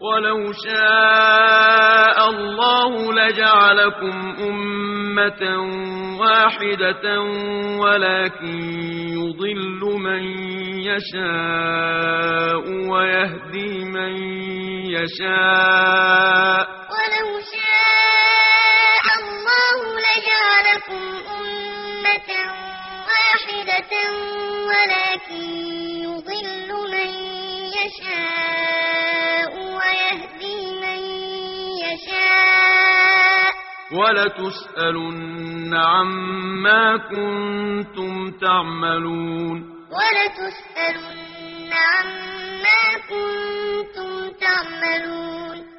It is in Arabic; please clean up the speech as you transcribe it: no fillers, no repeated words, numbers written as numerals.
ولو شاء الله لجعلكم أمة واحدة ولكن يضل من يشاء ويهدي من يشاء ولو شاء الله لجعلكم أمة واحدة ولكن يضل من يشاء ويهدي من يشاء ولتسألن عما كنتم تعملون ولتسألن عما كنتم تعملون